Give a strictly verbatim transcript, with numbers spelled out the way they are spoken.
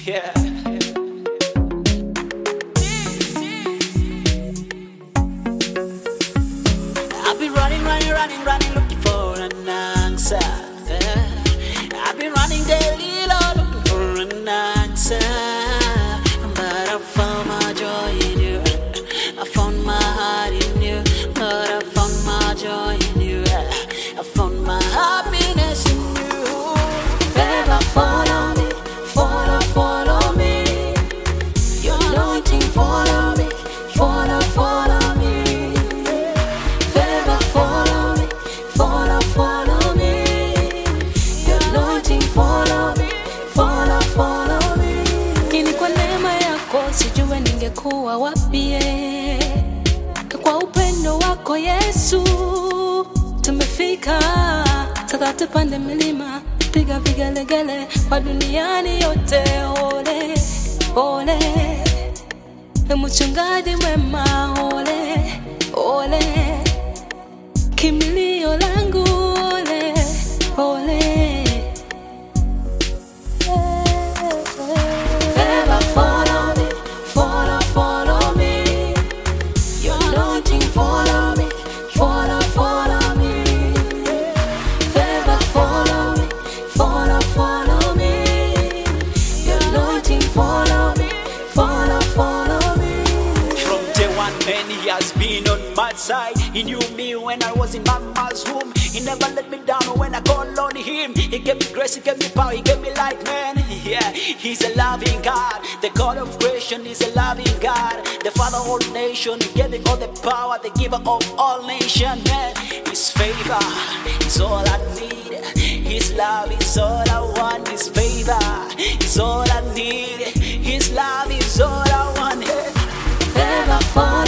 Yeah. I've been running, running, running, running, looking for an answer. Yeah. I've been running daily, Lord, looking for an answer. But I found my joy in you. I found my heart in you. Lord, I found my joy in you. I found my happiness in you. Never follow me, follow, follow me. Your anointing follow me, follow, follow me. Never follow me, follow, follow me. Your anointing follow me, follow, follow me. Ini kwa neema yako sijue ningekuwa wapi. Kwa upendo wako Yesu tumefika. Sasa tupande milima, piga vigelegele kwa duniani yote. Ole, ole, mchungaji mwema. Ole, ole, kimbilio langu. Ole, ole. Never follow me, follow, follow me. Your anointing follow me, follow, follow me. Never follow me, follow, follow me. Your anointing follow me, follow, follow me. From day one, man, he has been on my side. He knew me when I was in mama's womb. He never let me down when I called on him. He gave me grace, he gave me power, he gave me light, man. Yeah, he's a loving God. The God of creation is a loving God. The Father of all nations, he gave me all the power, the giver of all nations, man. His favor is all I need. His love is all I want. His favor is all I need. His love is all I want. Never fall.